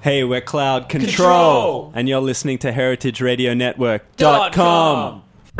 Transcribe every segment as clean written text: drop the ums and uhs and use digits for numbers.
Hey, we're Cloud Control, and you're listening to heritageradionetwork.com.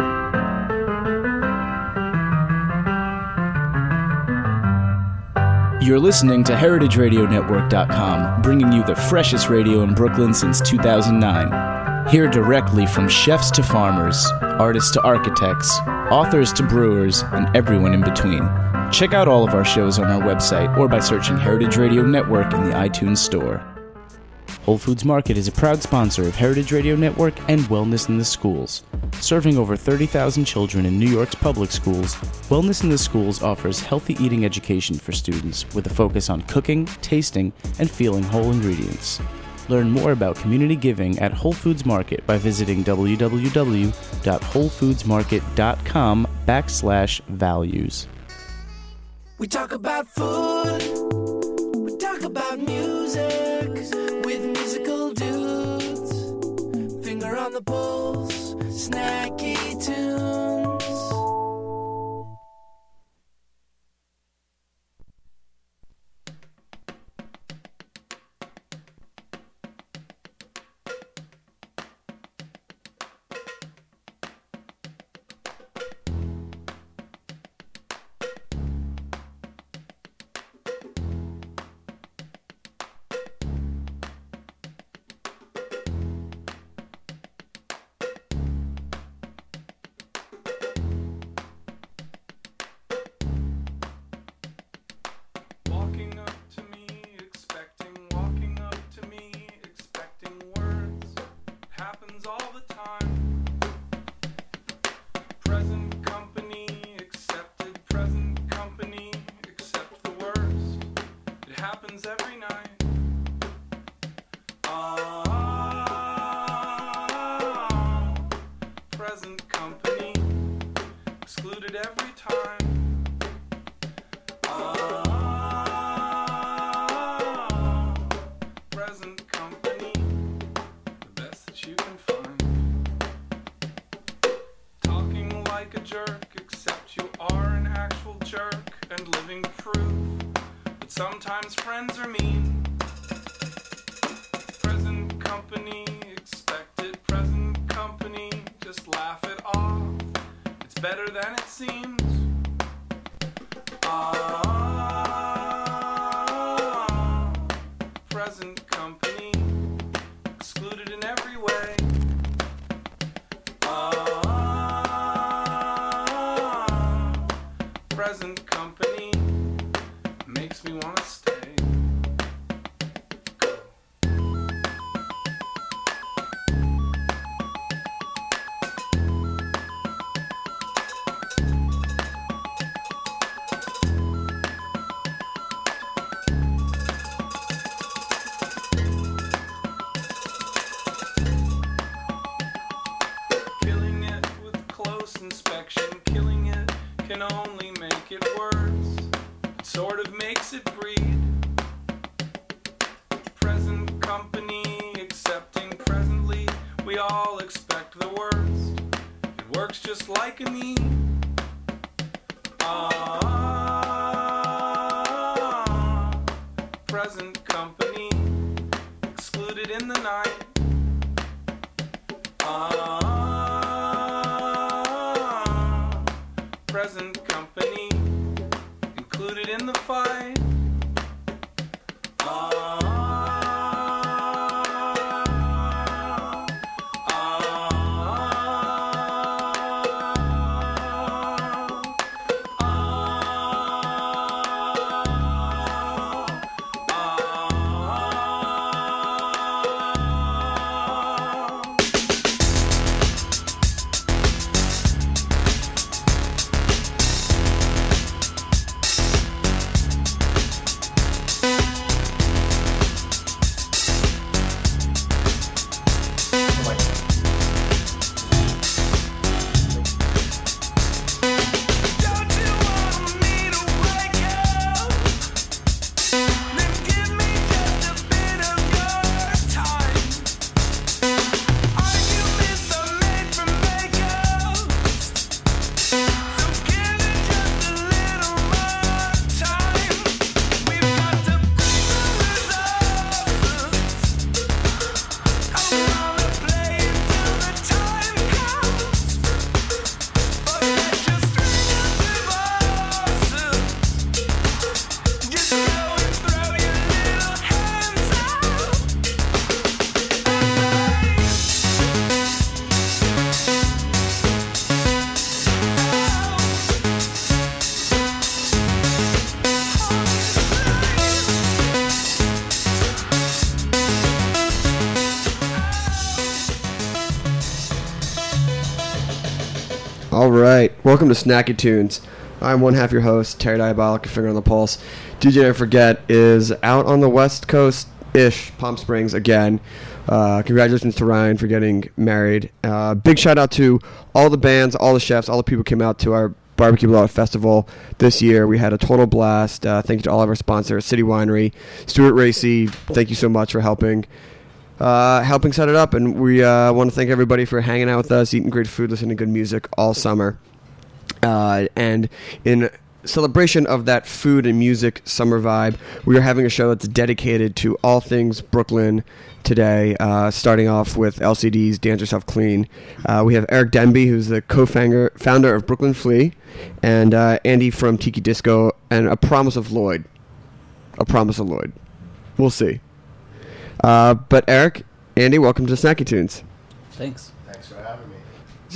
You're listening to heritageradionetwork.com, bringing you the freshest radio in Brooklyn since 2009. Hear directly from chefs to farmers, artists to architects, authors to brewers, and everyone in between. Check out all of our shows on our website or by searching Heritage Radio Network in the iTunes Store. Whole Foods Market is a proud sponsor of Heritage Radio Network and Wellness in the Schools. Serving over 30,000 children in New York's public schools, Wellness in the Schools offers healthy eating education for students with a focus on cooking, tasting, and feeling whole ingredients. Learn more about community giving at Whole Foods Market by visiting www.wholefoodsmarket.com/values. We talk about food, we talk about music, with musical dudes, finger on the pulse, snacky tunes. Sometimes friends are mean. Present company, expect it. Present company, just laugh it off. It's better than it seems. Present company, excluded in every way. Present company makes me want to stay. Killing it with close inspection, killing it can only make it worse. It sort of makes it breed. Present company accepting presently, we all expect the worst. It works just like a need. Present company excluded in the night. Present company included in the fight. All right, welcome to Snacky Tunes. I'm one half your host, Terry Diabolic, Finger on the Pulse. DJ Never Forget is out on the West Coast-ish, Palm Springs again. Congratulations to Ryan for getting married. Big shout out to all the bands, all the chefs, all the people who came out to our Barbecue Blowout Festival this year. We had a total blast. Thank you to all of our sponsors, City Winery, Stuart Racy. Thank you so much for helping set it up. And we want to thank everybody for hanging out with us, eating great food, listening to good music all summer. And in celebration of that food and music summer vibe, we are having a show that's dedicated to all things Brooklyn today, starting off with LCD's Dance Yourself Clean. We have Eric Denby, who's the co-founder of Brooklyn Flea, and Andy from Tiki Disco, and A Promise of Lloyd. We'll see. But Eric, Andy, welcome to Snacky Tunes. Thanks. Thanks for having me.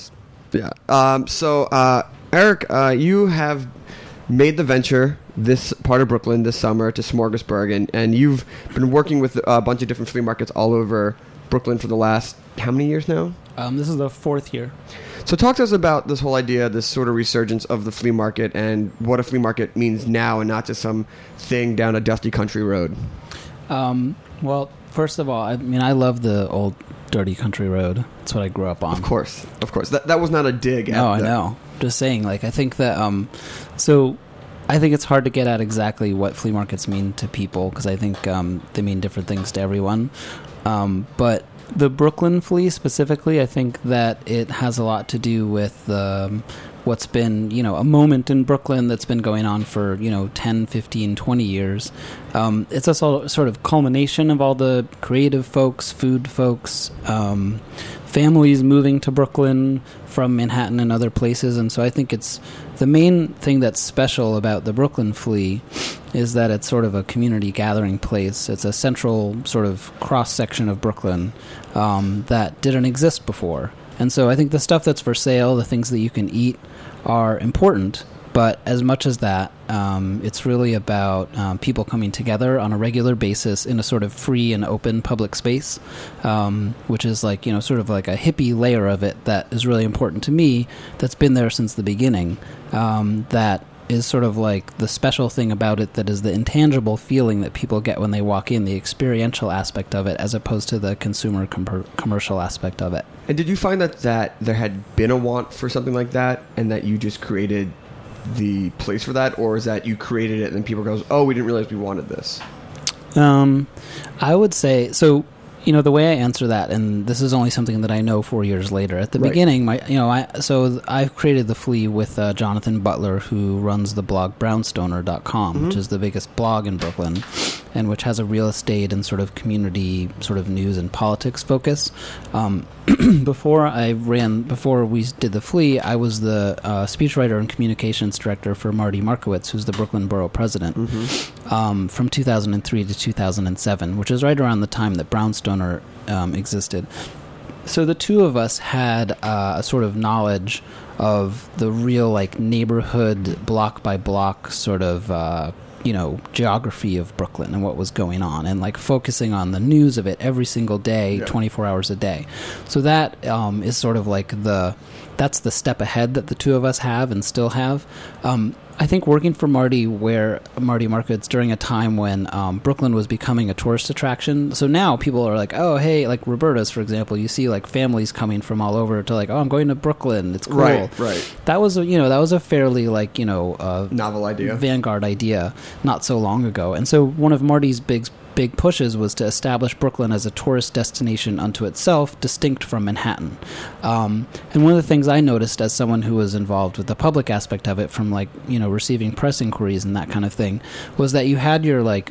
Yeah. Eric, you have made the venture this part of Brooklyn this summer to Smorgasburg, and you've been working with a bunch of different flea markets all over Brooklyn for the last, how many years now? This is the 4th year. So talk to us about this whole idea, this sort of resurgence of the flea market, and what a flea market means now and not just some thing down a dusty country road. Well, first of all, I mean, I love the old dirty country road. That's what I grew up on. Of course. That was not a dig. No, I know. Just saying, like, I think that, so I think it's hard to get at exactly what flea markets mean to people, because I think they mean different things to everyone. But the Brooklyn Flea specifically, I think that it has a lot to do with what's been, a moment in Brooklyn that's been going on for, 10, 15, 20 years. It's a sort of culmination of all the creative folks, food folks, families moving to Brooklyn from Manhattan and other places. And so I think it's the main thing that's special about the Brooklyn Flea is that it's sort of a community gathering place. It's a central sort of cross-section of Brooklyn that didn't exist before. And so I think the stuff that's for sale, the things that you can eat, are important. But as much as that, it's really about people coming together on a regular basis in a sort of free and open public space, which is like, sort of like a hippie layer of it that is really important to me, that's been there since the beginning, that is sort of like the special thing about it, that is the intangible feeling that people get when they walk in, the experiential aspect of it, as opposed to the consumer commercial aspect of it. And did you find that there had been a want for something like that, and that you just created the place for that, or is that you created it and then people goes, oh, we didn't realize we wanted this? I would say, so, the way I answer that, and this is only something that I know 4 years later. At the beginning, I created the Flea with Jonathan Butler, who runs the blog brownstoner.com, which is the biggest blog in Brooklyn, and which has a real estate and sort of community sort of news and politics focus. Before we did the Flea, I was the speechwriter and communications director for Marty Markowitz, who's the Brooklyn Borough president, from 2003 to 2007, which is right around the time that Brownstoner existed. So the two of us had a sort of knowledge of the real, like, neighborhood, block by block sort of geography of Brooklyn and what was going on, and like focusing on the news of it every single day, 24 hours a day. So that is sort of like that's the step ahead that the two of us have and still have. I think working for Marty Markowitz during a time when Brooklyn was becoming a tourist attraction. So now people are like, oh, hey, like Roberta's, for example, you see like families coming from all over to like, oh, I'm going to Brooklyn. It's cool. Right. That was a fairly like, novel idea, vanguard idea not so long ago. And so one of Marty's big pushes was to establish Brooklyn as a tourist destination unto itself, distinct from Manhattan. And one of the things I noticed as someone who was involved with the public aspect of it, from like, receiving press inquiries and that kind of thing, was that you had your like,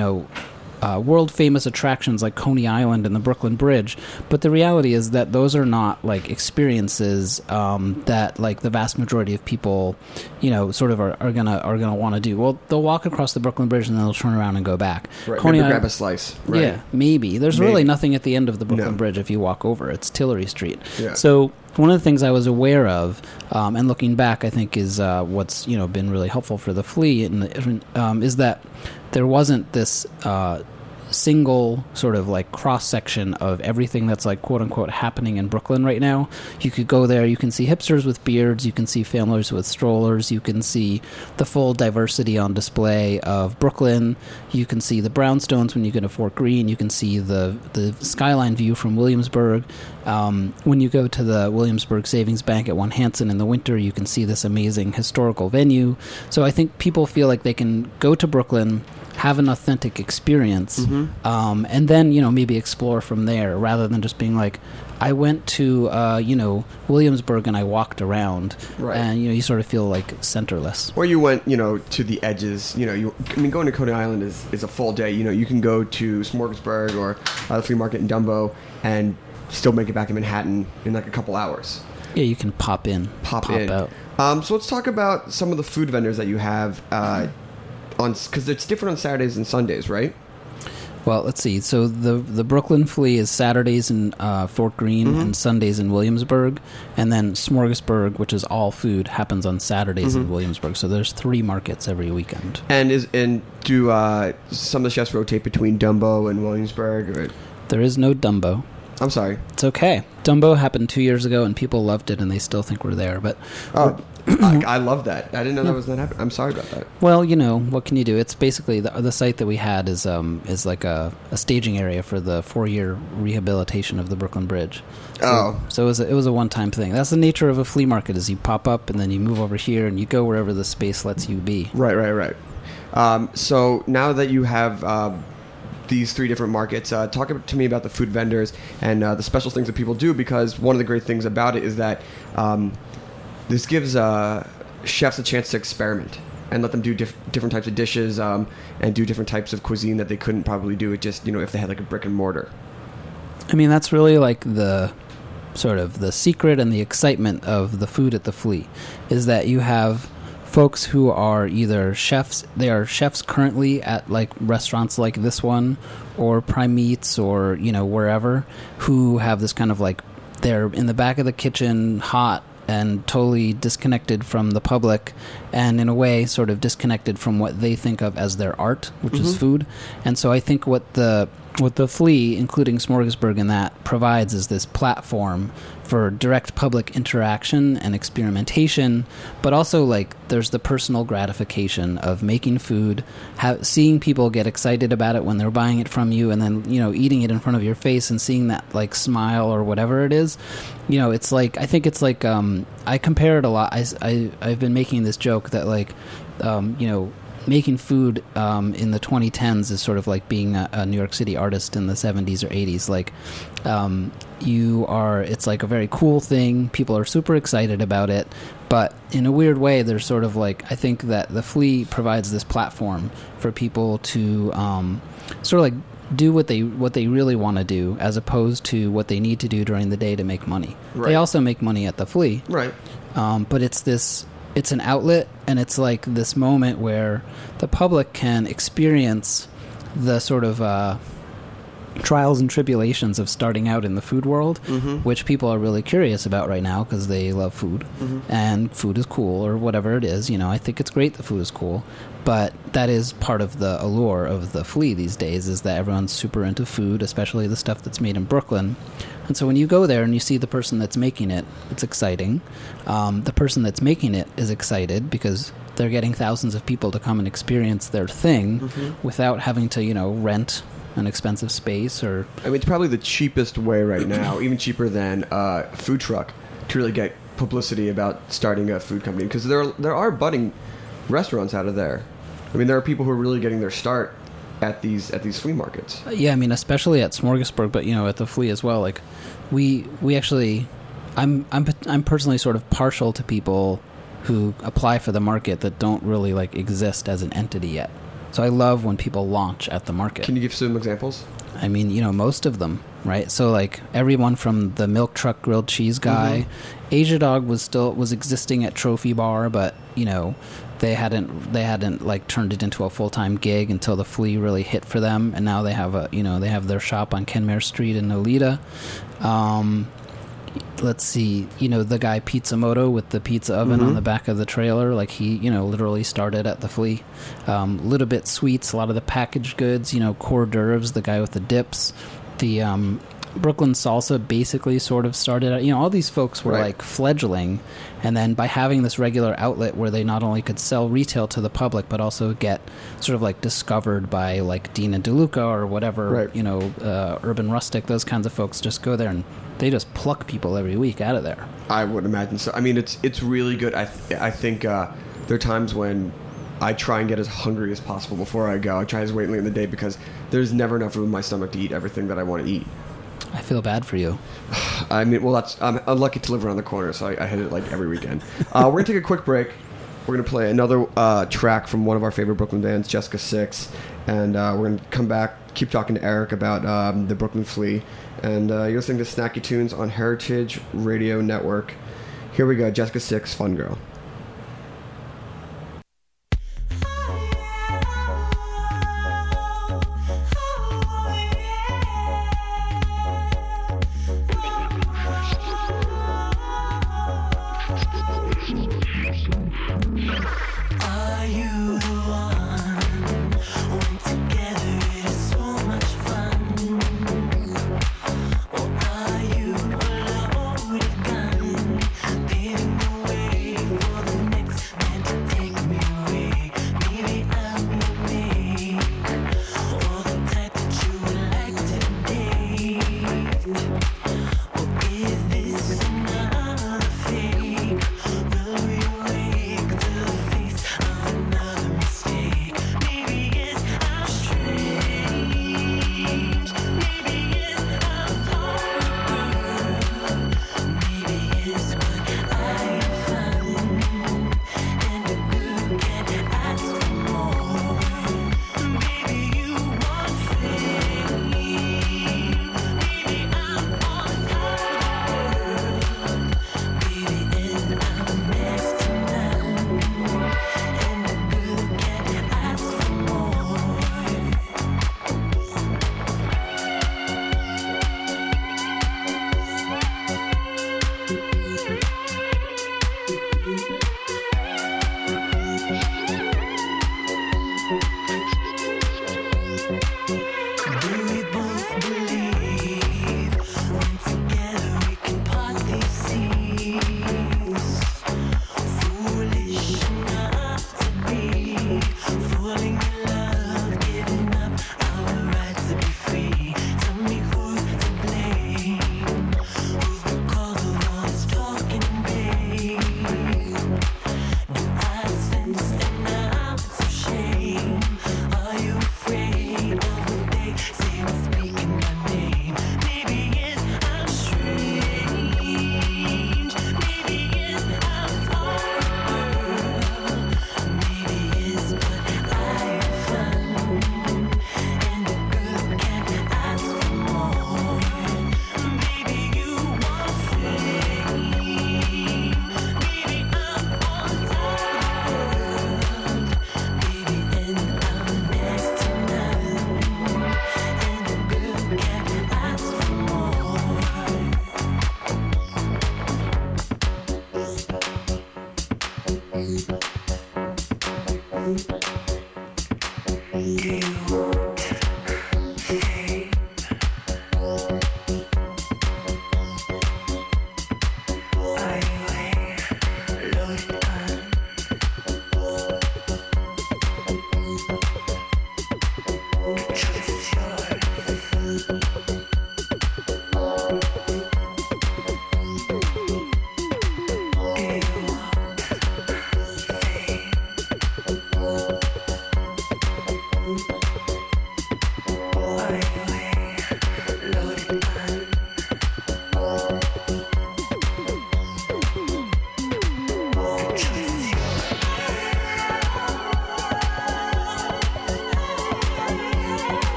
world famous attractions like Coney Island and the Brooklyn Bridge, but the reality is that those are not like experiences that like the vast majority of people sort of are gonna want to do. Well, they'll walk across the Brooklyn Bridge and then they'll turn around and go back. Right. Maybe grab a slice. Right. Yeah, maybe there's really nothing at the end of the Brooklyn Bridge if you walk over. It's Tillery Street. Yeah. So one of the things I was aware of, and looking back, I think is what's been really helpful for the Flea, is that there wasn't this single sort of like cross section of everything that's like quote unquote happening in Brooklyn right now. You could go there, you can see hipsters with beards, you can see families with strollers, you can see the full diversity on display of Brooklyn, you can see the brownstones when you go to Fort Greene, you can see the skyline view from Williamsburg. When you go to the Williamsburg Savings Bank at One Hanson in the winter, you can see this amazing historical venue. So I think people feel like they can go to Brooklyn, have an authentic experience, and then, maybe explore from there, rather than just being like, I went to, Williamsburg and I walked around. Right. And, you sort of feel like centerless. Or you went, to the edges. Going to Coney Island is a full day. You can go to Smorgasburg or the flea market in Dumbo and still make it back to Manhattan in like a couple hours. Yeah, you can pop in, pop in. Out. So let's talk about some of the food vendors that you have because it's different on Saturdays and Sundays, right? Well, let's see. So the Brooklyn Flea is Saturdays in Fort Greene and Sundays in Williamsburg, and then Smorgasburg, which is all food, happens on Saturdays in Williamsburg. So there's 3 markets every weekend. And do some of the chefs rotate between Dumbo and Williamsburg? Or? There is no Dumbo. I'm sorry. It's okay. Dumbo happened 2 years ago, and people loved it, and they still think we're there. But I love that. I didn't know that was not happening. I'm sorry about that. Well, what can you do? It's basically the site that we had is like a staging area for the 4-year rehabilitation of the Brooklyn Bridge. So it was a one-time thing. That's the nature of a flea market: is you pop up and then you move over here and you go wherever the space lets you be. Right. So now that you have these 3 different markets, talk to me about the food vendors and the special things that people do, because one of the great things about it is that this gives chefs a chance to experiment and let them do different types of dishes and do different types of cuisine that they couldn't probably do it just if they had like a brick and mortar. I mean, that's really like the sort of the secret and the excitement of the food at the Flea, is that you have folks who are either chefs, they are chefs currently at like restaurants like this one or Prime Meats or wherever, who have this kind of like, they're in the back of the kitchen, hot and totally disconnected from the public, and in a way sort of disconnected from what they think of as their art, which is food. And so I think what the Flea, including Smorgasburg in that, provides is this platform for direct public interaction and experimentation, but also like there's the personal gratification of making food, seeing people get excited about it when they're buying it from you, and then eating it in front of your face and seeing that like smile or whatever it is. It's like, I think it's like I compare it a lot. I've been making this joke that like making food in the 2010s is sort of like being a New York City artist in the 70s or 80s. Like, it's like a very cool thing. People are super excited about it. But in a weird way, there's sort of like, I think that the Flea provides this platform for people to sort of like do what they really want to do, as opposed to what they need to do during the day to make money. Right. They also make money at the Flea. Right. But it's an outlet, and it's like this moment where the public can experience the sort of trials and tribulations of starting out in the food world, which people are really curious about right now because they love food, and food is cool, or whatever it is. I think it's great that food is cool, but that is part of the allure of the Flea these days, is that everyone's super into food, especially the stuff that's made in Brooklyn. And so when you go there and you see the person that's making it, it's exciting. The person that's making it is excited because they're getting thousands of people to come and experience their thing without having to, rent an expensive space. Or I mean, it's probably the cheapest way right now, even cheaper than a food truck, to really get publicity about starting a food company, because there are budding restaurants out of there. I mean, there are people who are really getting their start at these flea markets. Yeah, I mean, especially at Smorgasburg, but at the Flea as well. Like, we actually, I'm personally sort of partial to people who apply for the market that don't really like exist as an entity yet. So I love when people launch at the market. Can you give some examples? I mean, most of them, right? So like everyone from the milk truck grilled cheese guy, Asia Dog was existing at Trophy Bar, but they hadn't like turned it into a full-time gig until the Flea really hit for them, and now they have they have their shop on Kenmare Street in Nolita. let's see, the guy Pizzamoto with the pizza oven on the back of the trailer, like he, literally started at the Flea. Little Bit Sweets, a lot of the packaged goods, Core d'oeuvres, the guy with the dips, the Brooklyn Salsa basically sort of started out, all these folks were like fledgling, and then by having this regular outlet where they not only could sell retail to the public but also get sort of like discovered by like Dina DeLuca or whatever, Urban Rustic, those kinds of folks just go there and they just pluck people every week out of there. I would imagine so. I mean, it's really good. I think there are times when I try and get as hungry as possible before I go. I try to wait late in the day because there's never enough room in my stomach to eat everything that I want to eat. I feel bad for you. I mean, well, I'm unlucky to live around the corner, so I hit it like every weekend. We're going to take a quick break. We're going to play another track from one of our favorite Brooklyn bands, Jessica Six, and we're going to come back, keep talking to Eric about the Brooklyn Flea, and you're listening to Snacky Tunes on Heritage Radio Network. Here we go, Jessica Six, Fun Girl. Are you alone again? Being away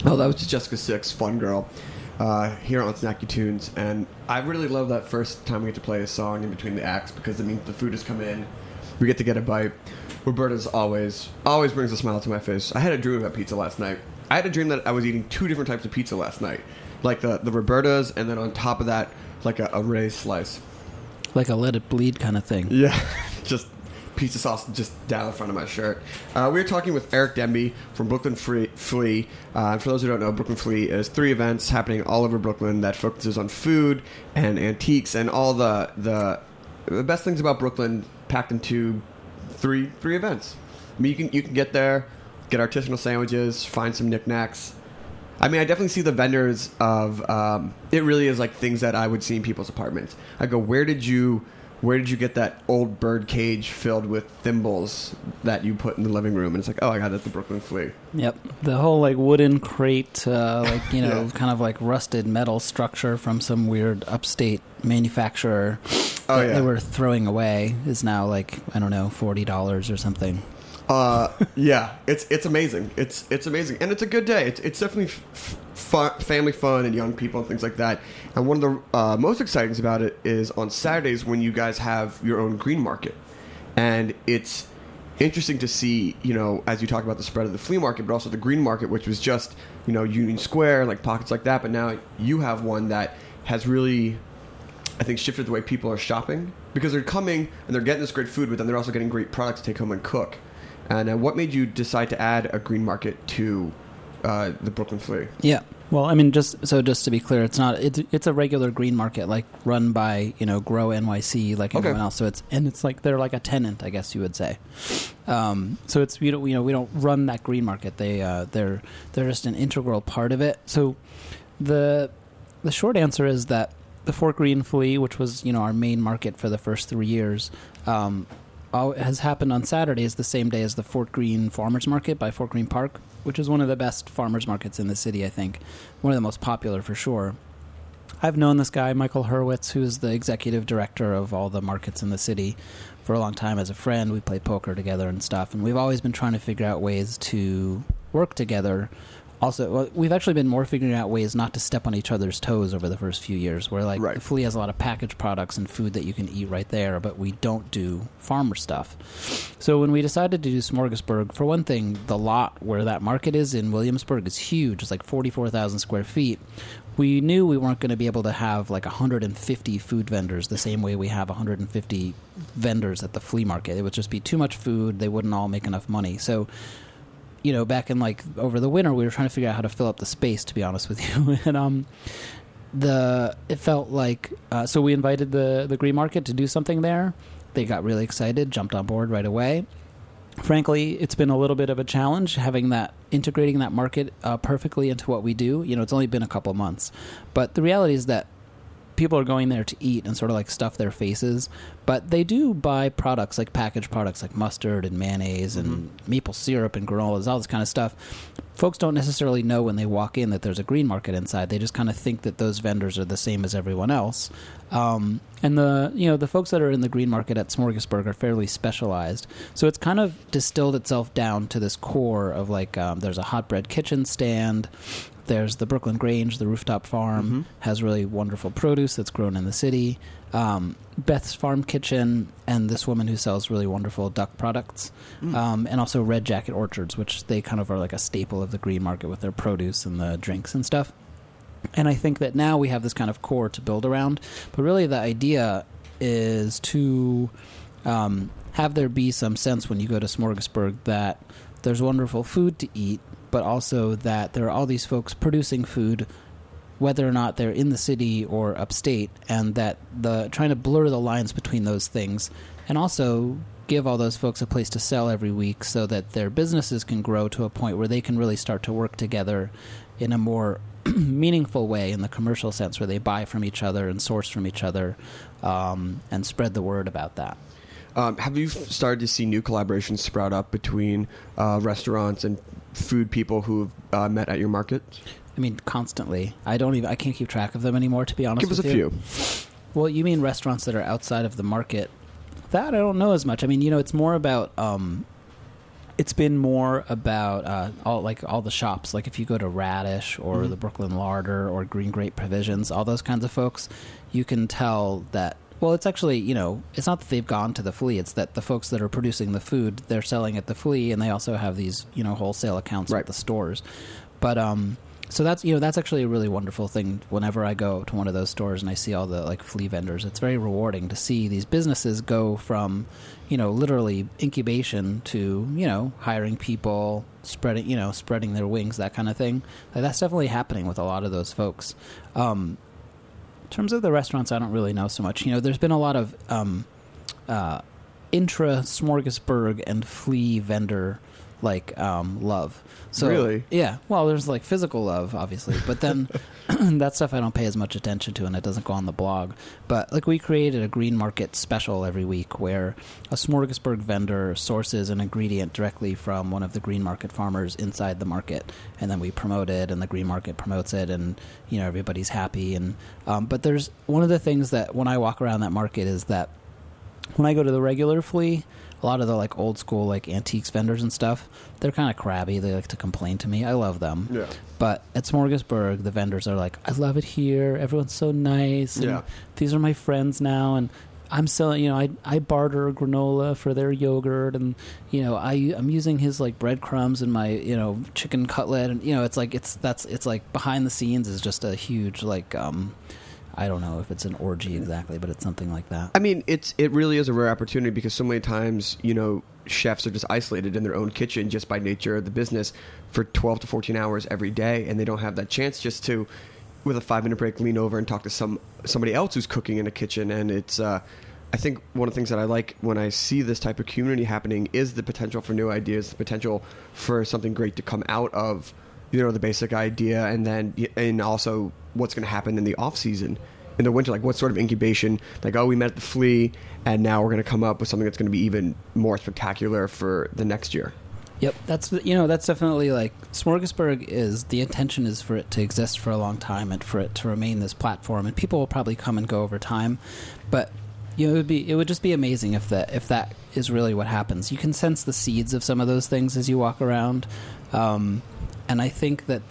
Oh, that was just Jessica Six, Fun Girl, here on Snacky Tunes. And I really love that first time we get to play a song in between the acts because it means the food has come in. We get to get a bite. Roberta's always brings a smile to my face. I had a dream about pizza last night. I had a dream that I was eating 2 different types of pizza last night. Like the Roberta's, and then on top of that, like a raised slice. Like a let it bleed kind of thing. Yeah, just pizza sauce just down the front of my shirt. We were talking with Eric Demby from Brooklyn Flea. For those who don't know, Brooklyn Flea is 3 events happening all over Brooklyn that focuses on food and antiques and all the best things about Brooklyn packed into three events. I mean, you can get there, get artisanal sandwiches, find some knickknacks. I mean, I definitely see the vendors of it really is like things that I would see in people's apartments. I go, where did you get that old bird cage filled with thimbles that you put in the living room? And it's like, oh, I got it at the Brooklyn Flea. Yep. The whole like wooden crate, Yeah. kind of like rusted metal structure from some weird upstate manufacturer Oh, that yeah. they were throwing away is now like, I don't know, $40 or something. Yeah, it's amazing. It's amazing, and it's a good day. It's definitely family fun and young people and things like that. And one of the most exciting things about it is on Saturdays when you guys have your own green market, and it's interesting to see, as you talk about the spread of the flea market, but also the green market, which was just Union Square, like pockets like that. But now you have one that has really, I think, shifted the way people are shopping because they're coming and they're getting this great food, but then they're also getting great products to take home and cook. And what made you decide to add a green market to the Brooklyn Flea? Yeah. Well, I mean, just to be clear, it's a regular green market, like run by Grow NYC, like everyone else. So it's like they're like a tenant, I guess you would say. So it's we don't run that green market. They're just an integral part of it. So the short answer is that the Fort Greene Flea, which was our main market for the first 3 years, has happened on Saturdays the same day as the Fort Greene Farmers Market by Fort Greene Park, which is one of the best farmers markets in the city, I think. One of the most popular for sure. I've known this guy, Michael Hurwitz, who's the executive director of all the markets in the city, for a long time as a friend. We played poker together and stuff, and we've always been trying to figure out ways to work together. Also, we've actually been more figuring out ways not to step on each other's toes over the first few years, where Right. the Flea has a lot of packaged products and food that you can eat right there, but we don't do farmer stuff. So when we decided to do Smorgasburg, for one thing, the lot where that market is in Williamsburg is huge. It's like 44,000 square feet. We knew we weren't going to be able to have like 150 food vendors the same way we have 150 vendors at the flea market. It would just be too much food. They wouldn't all make enough money. So back in like over the winter, we were trying to figure out how to fill up the space, to be honest with you. And it felt like so we invited the green market to do something there. They got really excited, jumped on board right away. Frankly, it's been a little bit of a challenge integrating that market perfectly into what we do. It's only been a couple months, but the reality is that people are going there to eat and sort of like stuff their faces, but they do buy products like packaged products like mustard and mayonnaise and maple syrup and granolas, all this kind of stuff. Folks don't necessarily know when they walk in that there's a green market inside. They just kind of think that those vendors are the same as everyone else. And the folks that are in the green market at Smorgasburg are fairly specialized. So it's kind of distilled itself down to this core of like there's a hot bread kitchen stand. There's the Brooklyn Grange, the rooftop farm, has really wonderful produce that's grown in the city. Beth's Farm Kitchen, and this woman who sells really wonderful duck products. And also Red Jacket Orchards, which they kind of are like a staple of the green market with their produce and the drinks and stuff. And I think that now we have this kind of core to build around. But really the idea is to have there be some sense when you go to Smorgasburg that there's wonderful food to eat, but also that there are all these folks producing food, whether or not they're in the city or upstate, and that trying to blur the lines between those things, and also give all those folks a place to sell every week so that their businesses can grow to a point where they can really start to work together in a more meaningful way in the commercial sense, where they buy from each other and source from each other and spread the word about that. Have you started to see new collaborations sprout up between restaurants and food people who've met at your market? I mean, constantly. I can't keep track of them anymore, to be honest with you. Give us a few. Well, you mean restaurants that are outside of the market? That I don't know as much. I mean, it's more about it's been more about all the shops. Like if you go to Radish or the Brooklyn Larder or Green Grape Provisions, all those kinds of folks, you can tell that. Well, it's actually, it's not that they've gone to the flea. It's that the folks that are producing the food, they're selling at the flea, and they also have these, wholesale accounts at the stores. But so that's actually a really wonderful thing. Whenever I go to one of those stores and I see all the like flea vendors, it's very rewarding to see these businesses go from, literally incubation to, hiring people, spreading their wings, that kind of thing. Like, that's definitely happening with a lot of those folks. In terms of the restaurants, I don't really know so much. There's been a lot of intra-smorgasbord and flea vendor love. So, really? Yeah. Well, there's like physical love, obviously, but then that stuff I don't pay as much attention to, and it doesn't go on the blog. But like we created a green market special every week where a smorgasbord vendor sources an ingredient directly from one of the green market farmers inside the market, and then we promote it, and the green market promotes it, and everybody's happy. And but there's one of the things that when I walk around that market is that when I go to the regular flea, a lot of the like old school like antiques vendors and stuff, they're kind of crabby. They like to complain to me. I love them. Yeah. But at Smorgasburg, the vendors are like, I love it here. Everyone's so nice. And these are my friends now. And I'm selling, I barter granola for their yogurt. And, I'm using his like breadcrumbs in my, chicken cutlet. And, it's like behind the scenes is just a huge like, I don't know if it's an orgy exactly, but it's something like that. I mean, it really is a rare opportunity because so many times, chefs are just isolated in their own kitchen just by nature of the business for 12 to 14 hours every day, and they don't have that chance just to, with a 5-minute break, lean over and talk to somebody else who's cooking in a kitchen. And it's, I think one of the things that I like when I see this type of community happening is the potential for new ideas, the potential for something great to come out of the basic idea, and also what's going to happen in the off season, in the winter, like what sort of incubation, like, we met at the flea and now we're going to come up with something that's going to be even more spectacular for the next year. Yep, that's definitely like Smorgasburg is, the intention is for it to exist for a long time and for it to remain this platform, and people will probably come and go over time, but it would just be amazing if that is really what happens. You can sense the seeds of some of those things as you walk around. And I think that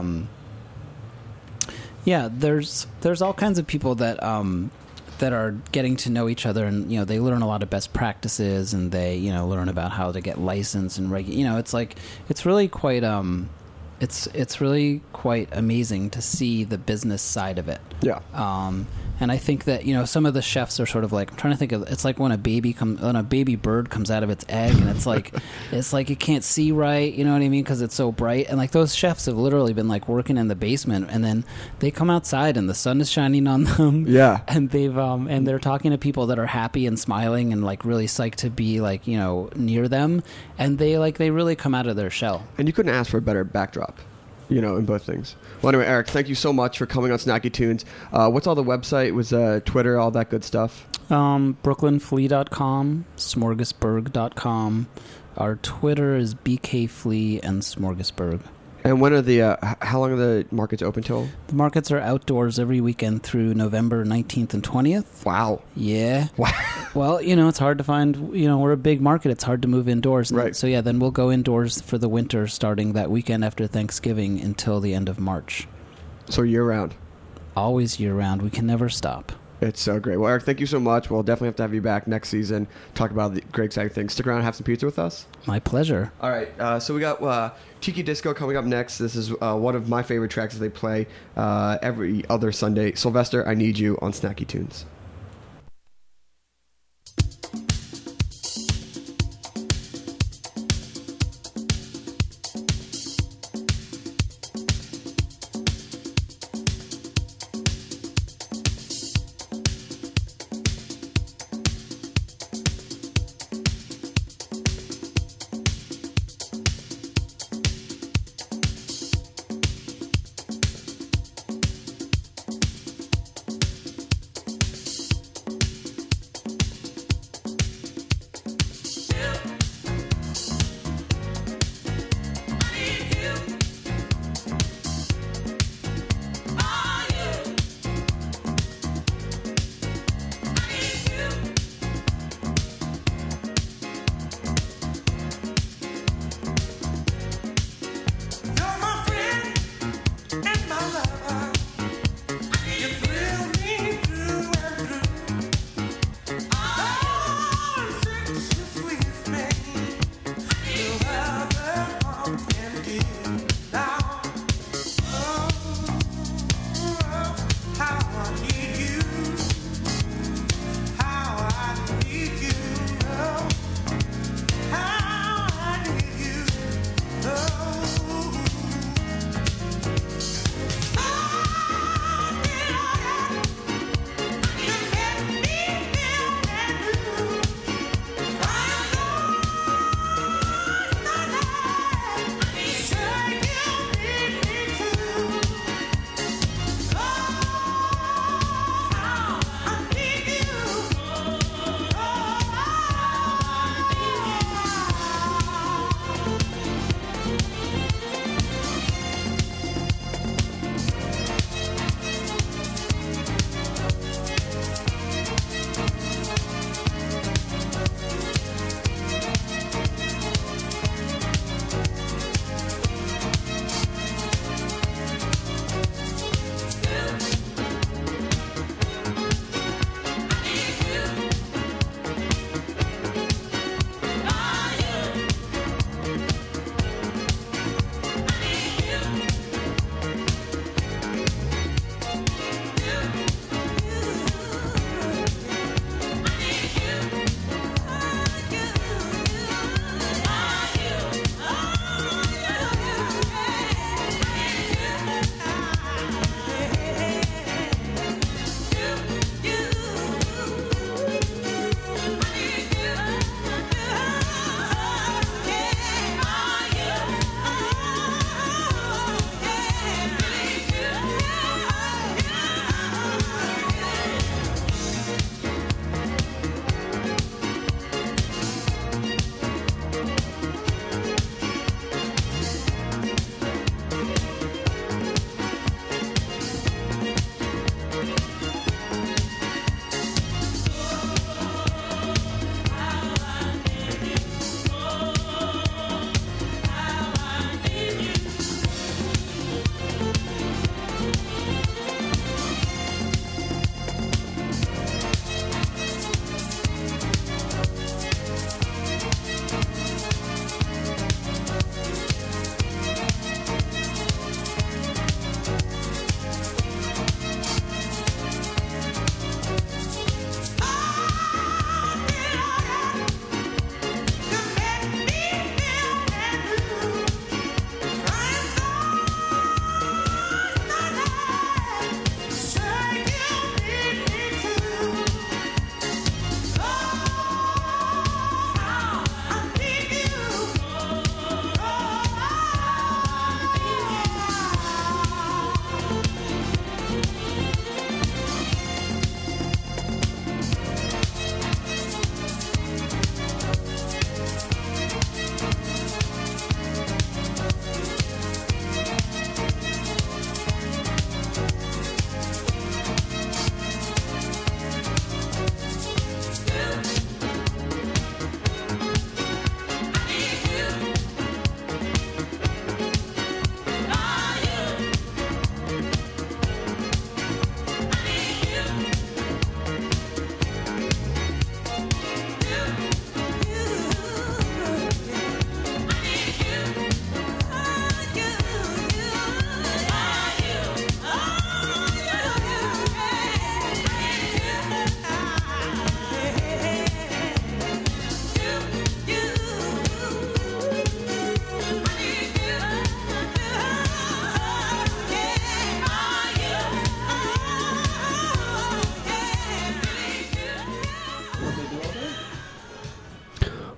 there's all kinds of people that are getting to know each other, and they learn a lot of best practices, and they learn about how to get licensed and it's really quite it's really quite amazing to see the business side of it. Yeah. And I think that some of the chefs are sort of like, I'm trying to think of, it's like when a baby bird comes out of its egg, and it's like it can't see right, you know what I mean, because it's so bright. And like those chefs have literally been like working in the basement, and then they come outside and the sun is shining on them. Yeah. And they've and they're talking to people that are happy and smiling and like really psyched to be like near them, and they really come out of their shell. And you couldn't ask for a better backdrop, in both things. Well, anyway, Eric, thank you so much for coming on Snacky Tunes. What's all the website? Was Twitter, all that good stuff? BrooklynFlea.com, Smorgasburg.com. Our Twitter is BKFlea and Smorgasburg. And when are how long are the markets open till? The markets are outdoors every weekend through November 19th and 20th. Wow. Yeah. Wow. Well, it's hard to find, we're a big market. It's hard to move indoors. Right. So, then we'll go indoors for the winter starting that weekend after Thanksgiving until the end of March. So year-round? Always year-round. We can never stop. It's so great. Well, Eric, thank you so much. We'll definitely have to have you back next season, talk about the great exciting things. Stick around and have some pizza with us. My pleasure. All right. So we got Tiki Disco coming up next. This is one of my favorite tracks that they play every other Sunday. Sylvester, I Need You on Snacky Tunes.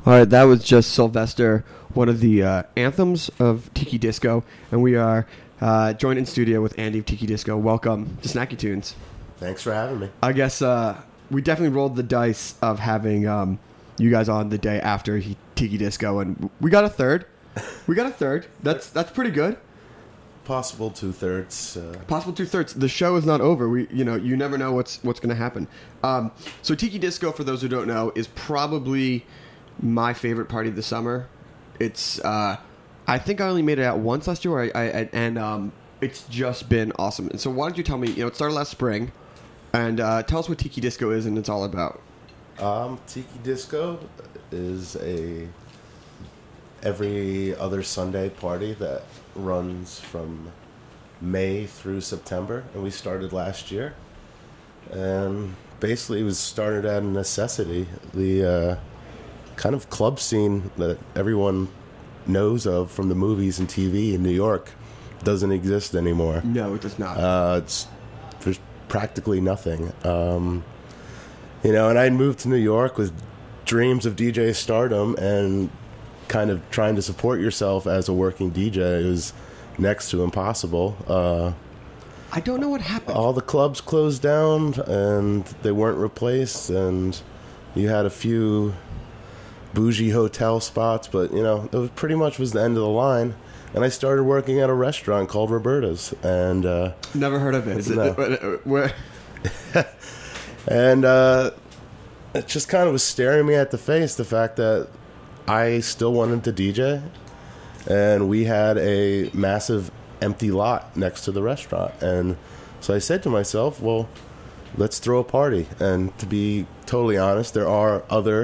All right, that was just Sylvester, one of the anthems of Tiki Disco, and we are joined in studio with Andy of Tiki Disco. Welcome to Snacky Tunes. Thanks for having me. I guess we definitely rolled the dice of having you guys on the day after Tiki Disco, and we got a third. That's pretty good. Possible 2/3. Possible 2/3. The show is not over. You never know what's going to happen. So Tiki Disco, for those who don't know, is probably my favorite party of the summer. It's I think I only made it out once last year, and it's just been awesome. And so why don't you tell me? It started last spring, and tell us what Tiki Disco is and it's all about. Tiki Disco is a every other Sunday party that runs from May through September, and we started last year. And basically, it was started out of necessity. The kind of club scene that everyone knows of from the movies and TV in New York doesn't exist anymore. No, it does not. There's practically nothing. And I moved to New York with dreams of DJ stardom, and kind of trying to support yourself as a working DJ is next to impossible. I don't know what happened. All the clubs closed down, and they weren't replaced, and you had a few bougie hotel spots, but it pretty much was the end of the line. And I started working at a restaurant called Roberta's, and never heard of it. Is no. Where? And it just kind of was staring me at the face, the fact that I still wanted to DJ, and we had a massive empty lot next to the restaurant. And so I said to myself, well, let's throw a party. And to be totally honest, there are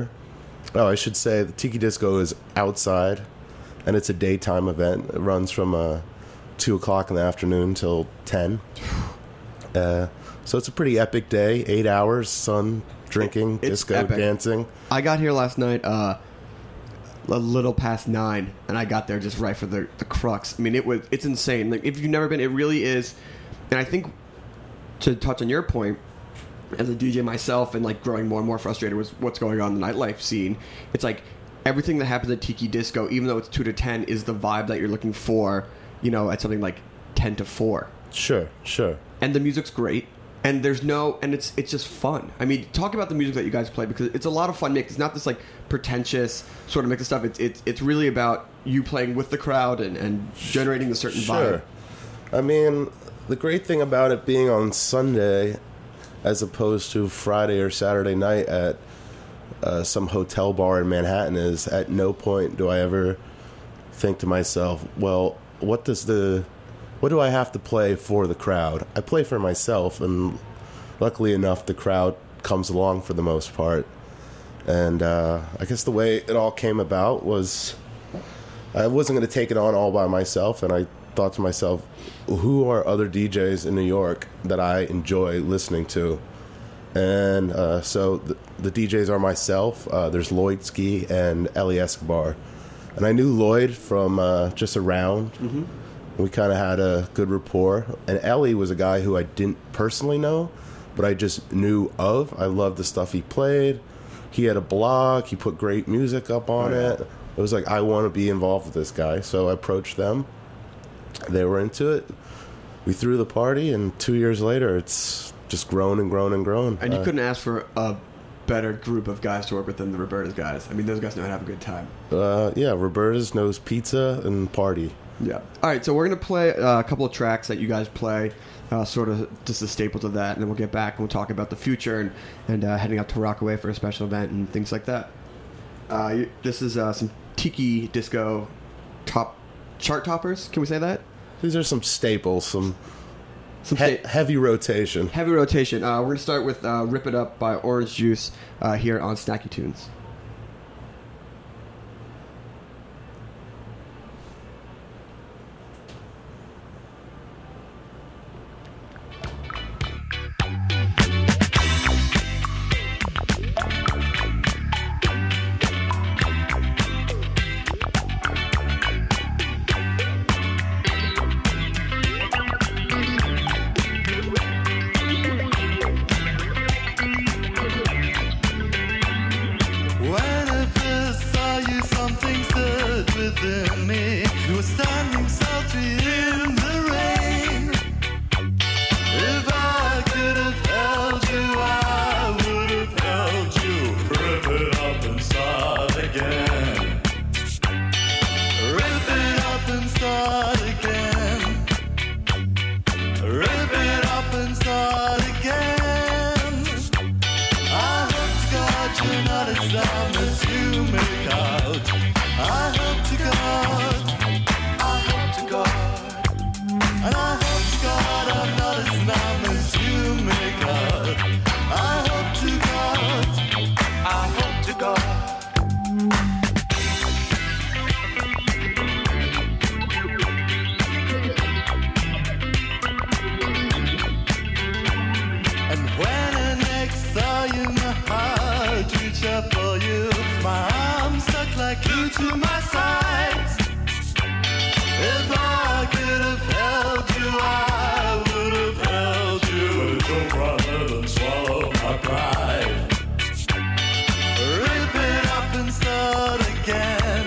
I should say the Tiki Disco is outside, and it's a daytime event. It runs from 2 o'clock in the afternoon till 10. So it's a pretty epic day. 8 hours, sun, drinking, disco, epic. dancing. I got here last night a little past 9, and I got there just right for the crux. I mean, it's insane. Like, if you've never been, it really is. And I think, to touch on your point, as a DJ myself, and like growing more and more frustrated with what's going on in the nightlife scene, it's like everything that happens at Tiki Disco, even though it's 2 to 10, is the vibe that you're looking for, at something like 10 to 4. Sure. And the music's great. And it's just fun. I mean, talk about the music that you guys play, because it's a lot of fun mix. It's not this like pretentious sort of mix of stuff. It's really about you playing with the crowd and generating a certain vibe. I mean, the great thing about it being on Sunday as opposed to Friday or Saturday night at some hotel bar in Manhattan is at no point do I ever think to myself, well, what do I have to play for the crowd? I play for myself, and luckily enough, the crowd comes along for the most part. And I guess the way it all came about was I wasn't going to take it on all by myself, and I thought to myself, who are other DJs in New York that I enjoy listening to? And so the DJs are myself. There's Lloyd Ski and Ellie Escobar. And I knew Lloyd from just around. Mm-hmm. We kind of had a good rapport. And Ellie was a guy who I didn't personally know, but I just knew of. I loved the stuff he played. He had a blog. He put great music up on it. It was like, I want to be involved with this guy. So I approached them. They were into it. We threw the party, and 2 years later, it's just grown and grown and grown. And you couldn't ask for a better group of guys to work with than the Roberta's guys. I mean, those guys know how to have a good time. Yeah, Roberta's knows pizza and party. Yeah. All right, so we're going to play a couple of tracks that you guys play, sort of just the staples of that, and then we'll get back and we'll talk about the future and heading up to Rockaway for a special event and things like that. This is some Tiki Disco chart toppers. Can we say that? These are some staples, some heavy rotation. Heavy rotation. We're going to start with Rip It Up by Orange Juice here on Snacky Tunes. not as dumb as you make out. I hope to God, I hope to God, and I hope to God I'm not as dumb as you make out. I hope to God, I hope to God. And when I next saw you, my heart reached up for you. My arms stuck like glue to my sides. If I could have held you, I would have held you. But it took rather than swallow my pride. Rip it up and start again.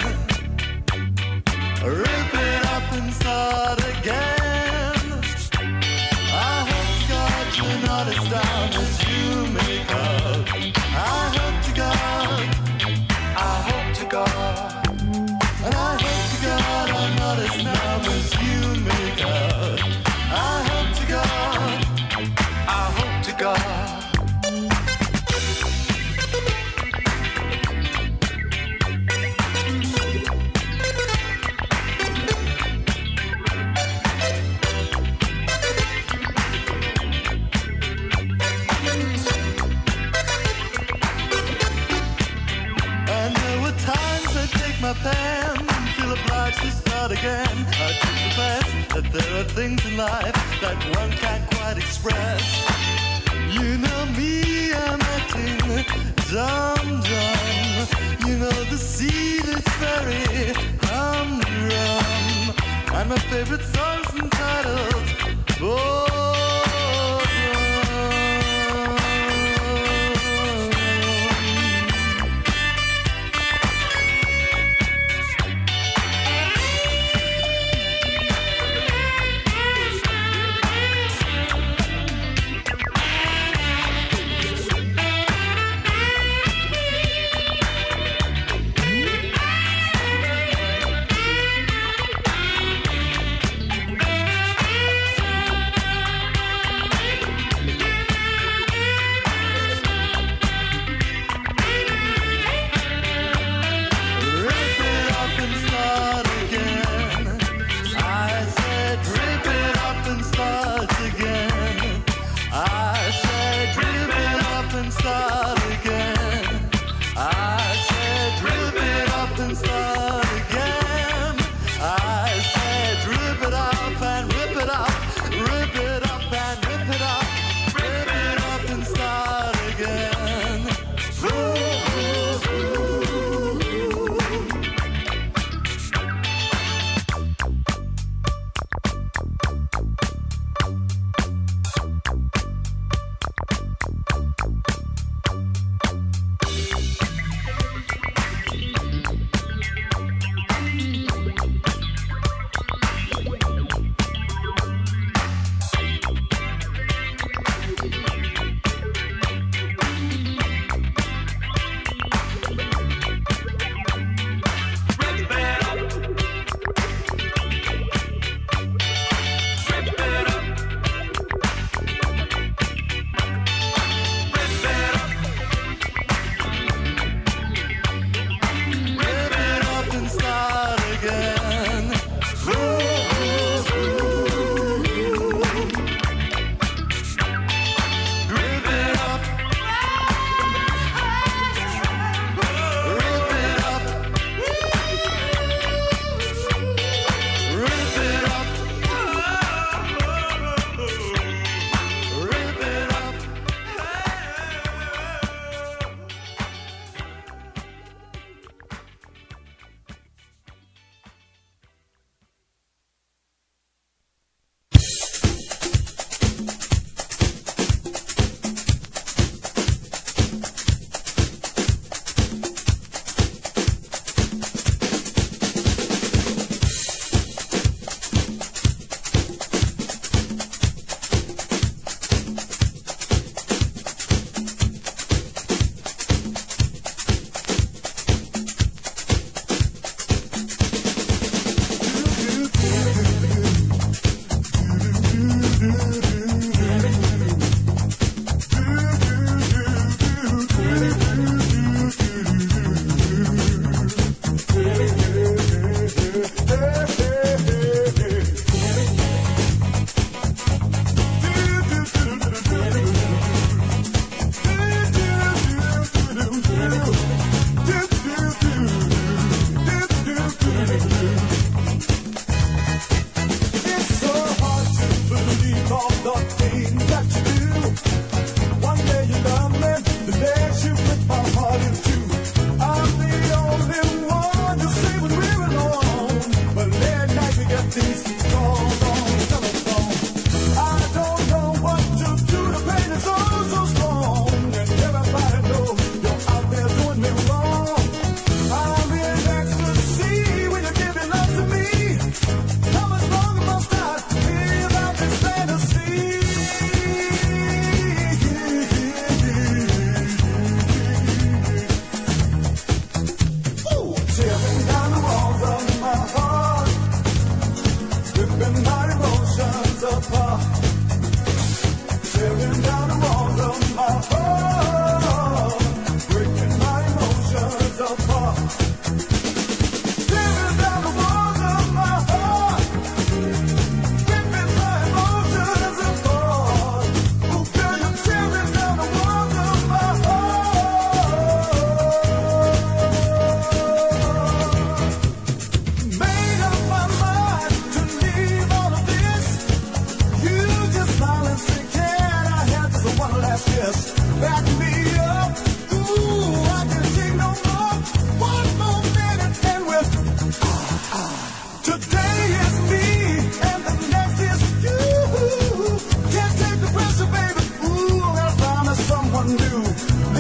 Rip it up and start again. I hope to God you're not as down as you make out. I hope to God, I hope to God, and I hope to God I'm not as numb as you make out. I hope to God, I hope to God. And there were times I take my pen and feel obliged to start again. I take the fact that there are things in life that one can't quite express. You know me, I'm acting dumb. You know the sea that's very humdrum. And my favorite song's entitled Boredom.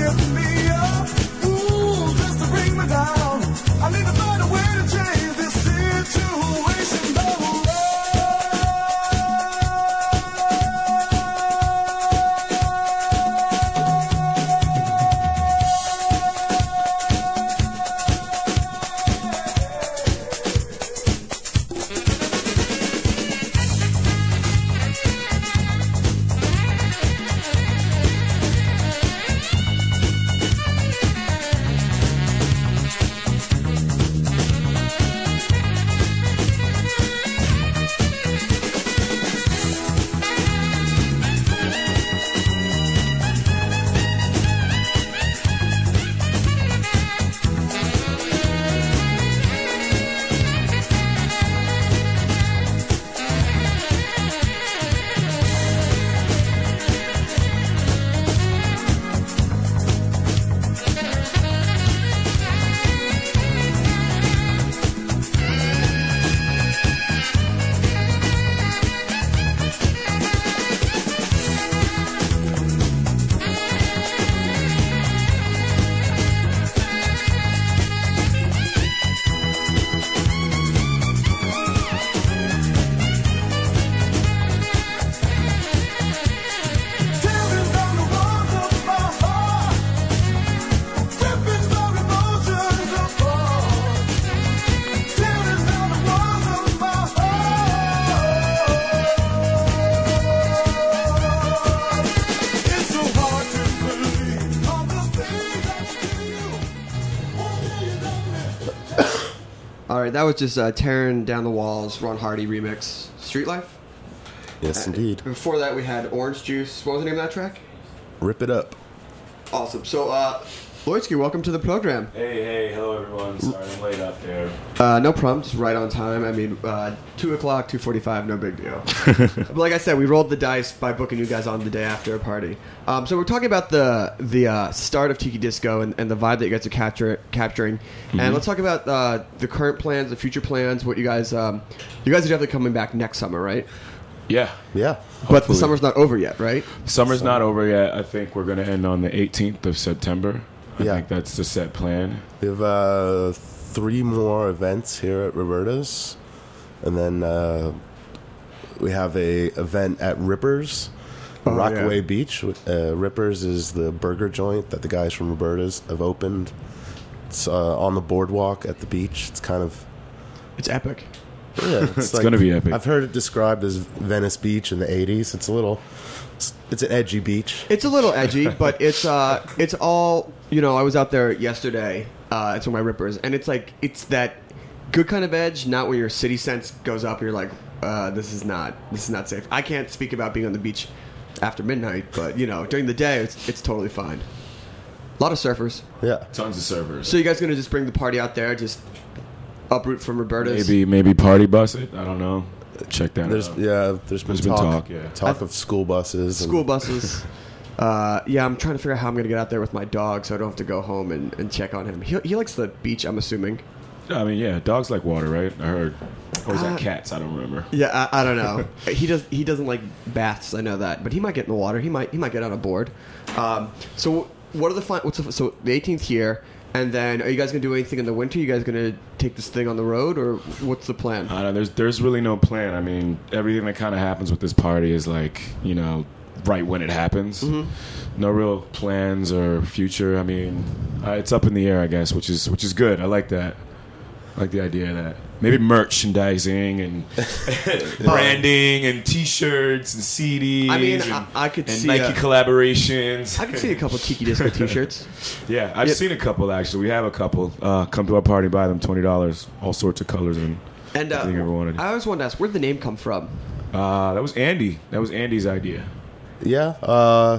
lift me up, ooh, just to bring me down. I need to find a way to change this situation. All right, that was just Tearing Down the Walls, Ron Hardy remix, Street Life. Yes, indeed. Before that, we had Orange Juice. What was the name of that track? Rip It Up. Awesome. So, Loitsky, welcome to the program. Hey, hello everyone. Sorry I'm late out there. No problem, just right on time. I mean, 2 o'clock, 2:45, no big deal. But like I said, we rolled the dice by booking you guys on the day after a party. So we're talking about the start of Tiki Disco and the vibe that you guys are capturing. Mm-hmm. And let's talk about the current plans, the future plans, what you guys are definitely coming back next summer, right? Yeah. Yeah. But the Hopefully. summer's not over yet, right? Summer's not over yet. I think we're going to end on the 18th of September. I Yeah. think that's the set plan. We have 3 more events here at Roberta's, and then we have a event at Rippers, Rockaway yeah. Beach. Rippers is the burger joint that the guys from Roberta's have opened. It's on the boardwalk at the beach. It's kind of It's epic. yeah, It's gonna be epic. I've heard it described as Venice Beach in the '80s. It's an edgy beach. It's a little edgy, but it's all, I was out there yesterday. It's one of my Rippers, and it's that good kind of edge, not where your city sense goes up and you're like, this is not safe. I can't speak about being on the beach after midnight, but during the day it's totally fine. A lot of surfers. Yeah. Tons of servers. So you guys gonna just bring the party out there, just uproot from Roberta's? Maybe party bus it. I don't know. Check that There's out. there's been talk, talk of school buses. School buses. I'm trying to figure out how I'm going to get out there with my dog so I don't have to go home and check on him. He likes the beach, I'm assuming. I mean, yeah, dogs like water, right? I heard. Or is that cats? I don't remember. Yeah, I don't know. He doesn't like baths, I know that. But he might get in the water. He might get on a board. So what are so the 18th here, and then are you guys going to do anything in the winter? You guys going to take this thing on the road, or what's the plan? I don't know. There's really no plan. I mean, everything that kind of happens with this party is like, right when it happens. Mm-hmm. No real plans or future. I mean, it's up in the air, I guess, which is good. I like that. I like the idea of that. Maybe merchandising and branding and T-shirts and CDs. I mean, and, I could and see Nike collaborations. I could see a couple Tiki Disco T-shirts. Yeah, I've seen a couple actually. We have a couple. Come to our party, buy them, $20, all sorts of colors and everything you ever wanted. I always wanted to ask, where'd the name come from? That was Andy. That was Andy's idea. Yeah.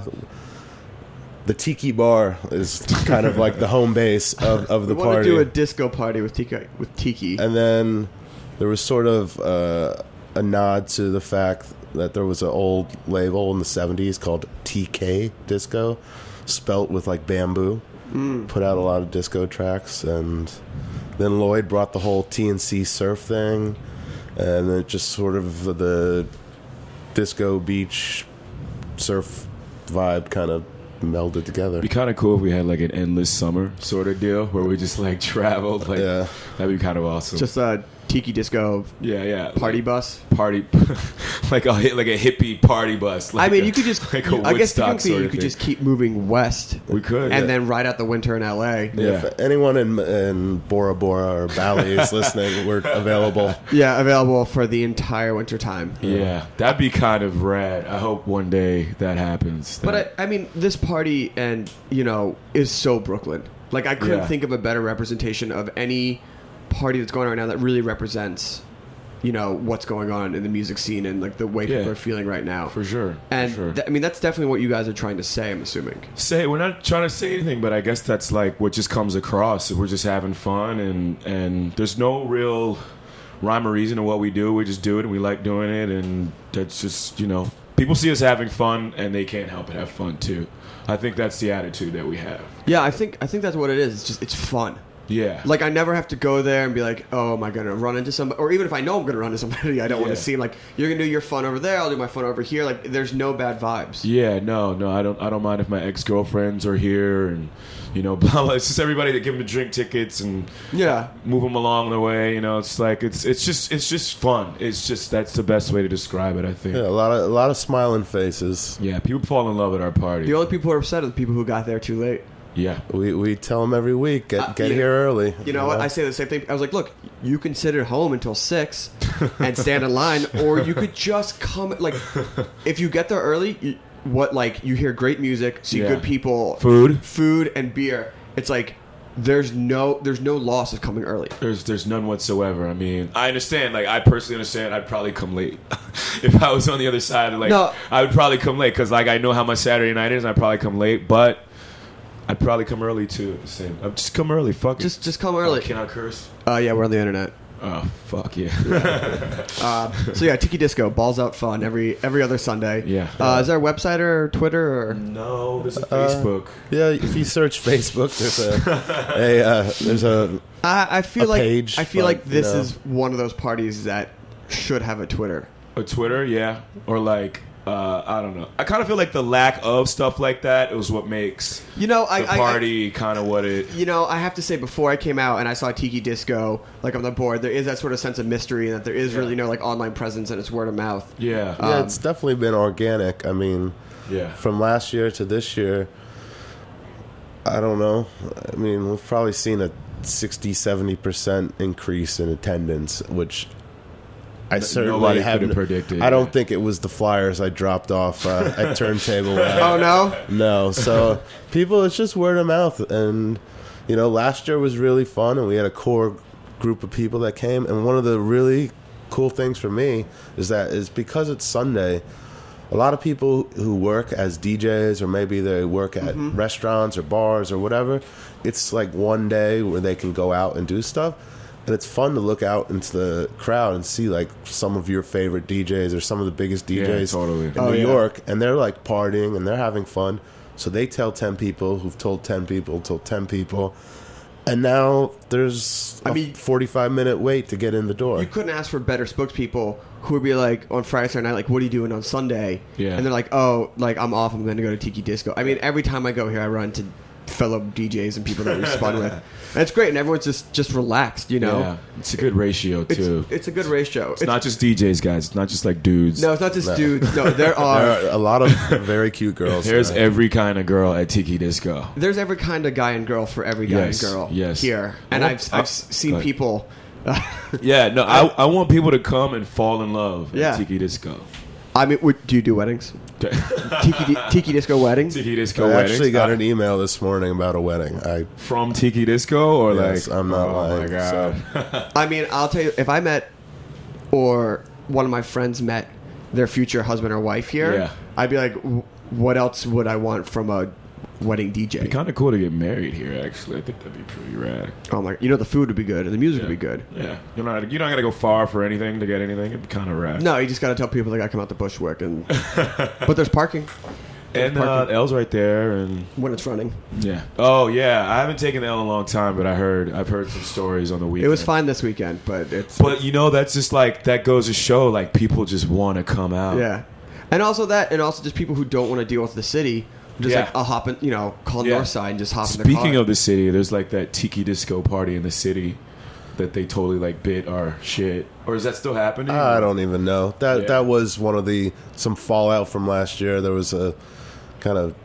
The Tiki Bar is kind of like the home base of the We want party. to do a disco party with Tiki. And then there was sort of a nod to the fact that there was an old label in the 70s called TK Disco, spelt with like bamboo. Put out a lot of disco tracks. And then Lloyd brought the whole TNC surf thing. And then just sort of the disco beach surf vibe kind of melded together. It'd be kind of cool if we had like an endless summer sort of deal where we just like traveled. Like, Yeah. that'd be kind of awesome. Just a tiki disco yeah. party like, bus. Party, like a hippie party bus. Like I mean, you could just. like a I guess Woodstock technically sort you of could thing. just keep moving west, We could, and then ride out the winter in L.A. Yeah. If anyone in Bora Bora or Bali is listening, we're available. Yeah, available for the entire winter time. Yeah, that'd be kind of rad. I hope one day that happens. But I mean, this party and is so Brooklyn. Like I couldn't Yeah. think of a better representation of any party that's going on right now that really represents, what's going on in the music scene and like the way people Yeah. are feeling right now. for sure. And for sure. I mean, that's definitely what you guys are trying to say. I'm assuming. We're not trying to say anything, but I guess that's like what just comes across. We're just having fun, and there's no real rhyme or reason to what we do. We just do it, and we like doing it, and that's just people see us having fun, and they can't help but have fun too. I think that's the attitude that we have. Yeah, I think that's what it is. It's fun. Yeah, Like I never have to go there and be like, oh, am I going to run into somebody? Or even if I know I'm going to run into somebody, I don't want Yeah. to seem like you're going to do your fun over there. I'll do my fun over here. Like there's no bad vibes. yeah, no, I don't mind if my ex-girlfriends are here, and blah blah. It's just everybody that give them the drink tickets and Yeah. move them along the way. It's like it's just fun. It's just that's the best way to describe it. I think. Yeah, a lot of smiling faces. Yeah, people fall in love at our party. The only people who are upset are the people who got there too late. Yeah, We tell them every week, get you- here early. You know what? I say the same thing. I was like, look, you can sit at home until 6 and stand in line, or you could just come. Like, if you get there early, you hear great music, see Yeah. good people, Food. and beer. It's like there's no loss of coming early. There's none whatsoever. I mean, I understand. Like, I personally understand. I'd probably come late if I was on the other side. Like, No. I would probably come late because like I know how my Saturday night is, and I'd probably come late. But I'd probably come early too. The same. I'd just come early. Fuck it. Just come early. Can I curse? Yeah, we're on the internet. Oh fuck yeah. So yeah, Tiki Disco, balls out fun every other Sunday. Yeah. Is there a website or Twitter or? No, there's a Facebook. Yeah, if you search Facebook, there's a I feel a like page, I feel but, like this you know. is one of those parties that should have a Twitter. A Twitter, yeah, or like I don't know. I kind of feel like the lack of stuff like that is what makes You know, the party kind of what it. I have to say, before I came out and I saw Tiki Disco like on the board, there is that sort of sense of mystery and that there is really no like online presence and it's word of mouth. Yeah, yeah, it's definitely been organic. I mean, yeah. from last year to this year, I don't know. I mean, we've probably seen a 60-70% increase in attendance, which I certainly Nobody haven't could have predicted. I don't yeah. think it was the flyers I dropped off at Turntable. Oh no! No, so people, it's just word of mouth. And, last year was really fun, and we had a core group of people that came. And one of the really cool things for me is because it's Sunday, a lot of people who work as DJs, or maybe they work at restaurants or bars or whatever, it's like one day where they can go out and do stuff. And it's fun to look out into the crowd and see like some of your favorite DJs or some of the biggest DJs totally. in New York, and they're like partying and they're having fun. So they tell 10 people who've told 10 people, told 10 people. And now there's a 45-minute wait to get in the door. You couldn't ask for better spokespeople who would be like on Friday, Saturday night, like, what are you doing on Sunday? Yeah. And they're like, oh, like I'm off. I'm going to go to Tiki Disco. I mean, every time I go here, I run into fellow DJs and people that we spun with. And it's great, and everyone's just relaxed, Yeah, it's a good ratio too. It's a good ratio. It's not just DJs, guys. It's not just like dudes. No, it's not just dudes. No, there are a lot of very cute girls. There's tonight. every kind of girl at Tiki Disco. There's every kind of guy and girl for every guy Yes, and girl yes. here. And I I've want- I've seen go ahead. people. Yeah, no, I want people to come and fall in love Yeah. at Tiki Disco. I mean, do you do weddings? Tiki Disco weddings? Tiki Disco I weddings. actually got an email this morning about a wedding. From Tiki Disco, or Yes, like I'm not oh lying, my god. I mean, I'll tell you, if I met or one of my friends met their future husband or wife here, Yeah. I'd be like, what else would I want from a wedding DJ? It'd be kind of cool to get married here. Actually, I think that'd be pretty rad. Oh my! The food would be good and the music would be good. Yeah, you don't gotta go far for anything to get anything. It'd be kind of rad. No, you just got to tell people they got to come out to Bushwick, and but there's parking and parking. L's right there, and when it's running. yeah. Oh yeah, I haven't taken the L in a long time, but I've heard some stories on the weekend. It was fine this weekend, but it's But that's just like that goes to show like people just want to come out. yeah, and also just people who don't want to deal with the city Just Yeah. like I'll hop in, call Yeah. Northside and just hop in the car. Speaking of the city, there's like that tiki disco party in the city that they totally like bit our shit. Or is that still happening? I don't even know. That Yeah. that was one of some fallout from last year. There was a kind of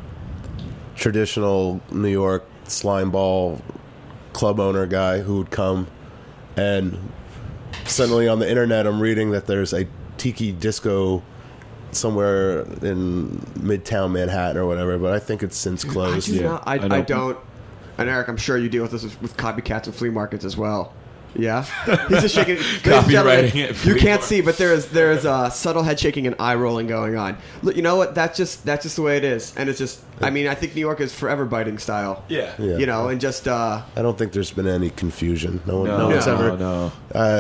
traditional New York slime ball club owner guy who would come, and suddenly on the internet I'm reading that there's a tiki disco somewhere in Midtown Manhattan or whatever, but I think it's since closed. I do Yeah, not. I I know. don't. And Eric, I'm sure you deal with this with copycats and flea markets as well. Yeah, he's just shaking. Ladies and gentlemen, Copywriting at you flea can't see, but there is subtle head shaking and eye rolling going on. Look, you know what? That's just the way it is, and it's just. I mean, I think New York is forever biting style. Yeah. Yeah. And just. I don't think there's been any confusion. No No, one's ever. no.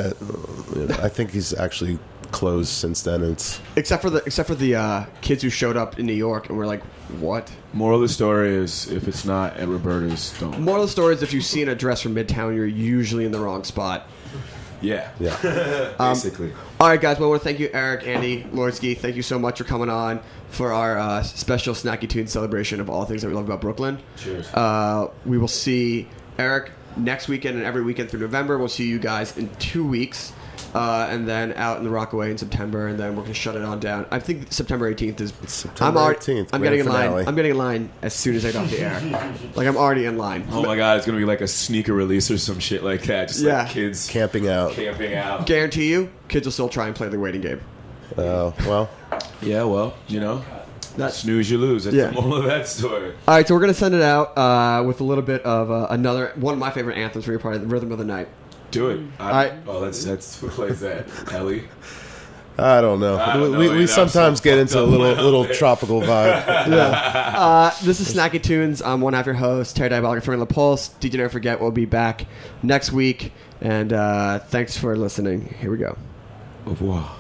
I think he's actually closed since then. Except for the kids who showed up in New York and were like, "What?" Moral of the story is, if it's not at Roberta's, don't. Moral of the story is, if you see an address from Midtown, you're usually in the wrong spot. Yeah. Yeah. Basically. All right, guys. Well, I want to thank you, Eric, Andy, Lordsky. Thank you so much for coming on for our special Snacky Tunes celebration of all things that we love about Brooklyn. Cheers. We will see Eric next weekend and every weekend through November. We'll see you guys in 2 weeks. And then out in the Rockaway in September, and then we're going to shut it on down. I think September 18th is. September 18th, I'm grand getting in line. finale. I'm getting in line as soon as I get off the air. Like, I'm already in line. Oh my god, it's gonna be like a sneaker release or some shit like that. Just Yeah. like kids Camping out. camping out. Guarantee you, kids will still try and play the waiting game. Well, Yeah, well, That's snooze, you lose. That's Yeah. the moral of that story. all right. So we're going to send it out with a little bit of another one of my favorite anthems for your party, the Rhythm of the Night. Do it. right. Oh, that's who plays that? Ellie. I don't know. I don't know we either. sometimes I'm so get into a fucked up little about it. tropical vibe. This is Snacky Tunes. I'm one half your host, Terry Diabolic from La Pulse. DJ Never Forget will be back next week, and thanks for listening. Here we go. Au revoir.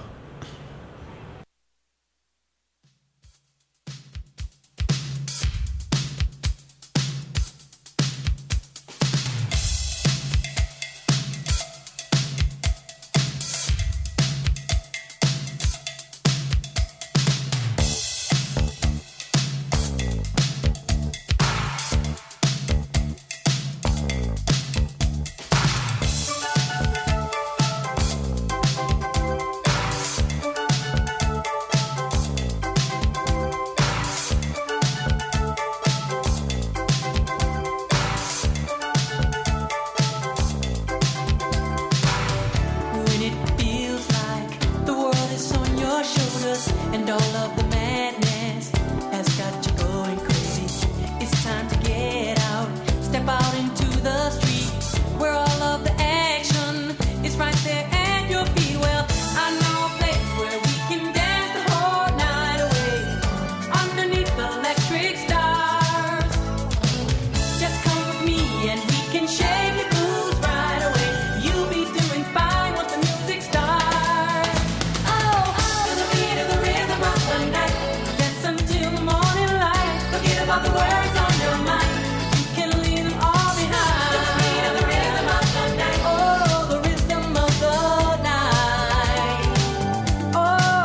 When it feels like the world is on your shoulders and all of the madness has got you going crazy, it's time to get out, step out into the street where all of the action is right there at your feet. Well, I know a place where we can dance the whole night away underneath the electric stars. Just come with me and we can shake your blues right away. You'll be doing fine once the music starts. Oh, to the beat of the rhythm of the night, dance until the morning light. Forget about the words on your mind. You can leave them all behind. To the beat of the rhythm of the night. Oh, the rhythm of the night. Oh,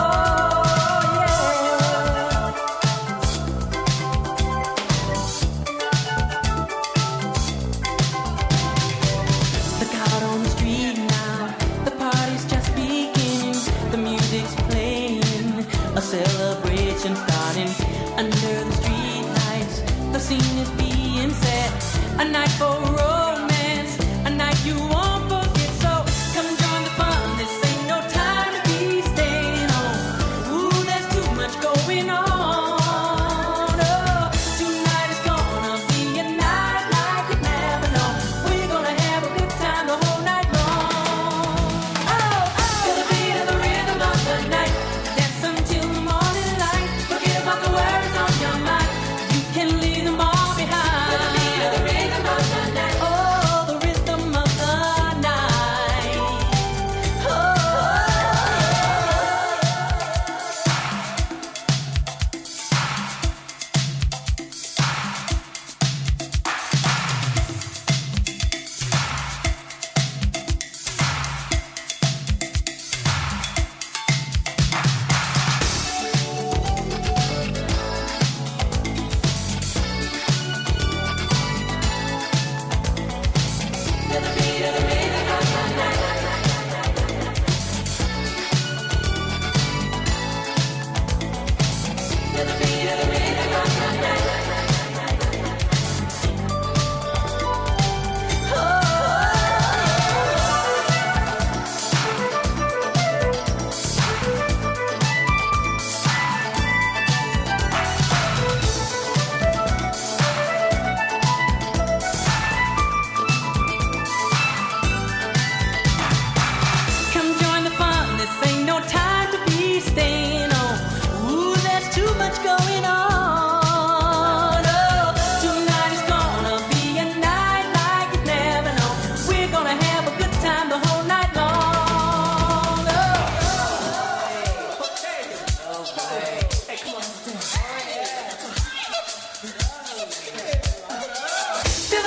yeah. Look out on the street now, the party's just beginning. The music's playing, a celebration starting under the street lights. The scene is being set, a night for romance, a night you won't forget. So come join the fun, this ain't no time to be staying home. Ooh, there's too much going on. Oh, tonight is gonna be a night like you've never known. We're gonna have a good time the whole night long. Oh, to the beat of the rhythm of the night, dance until the morning light. Forget about the words on your mind. You can leave them all behind. To the beat of the rhythm of the night.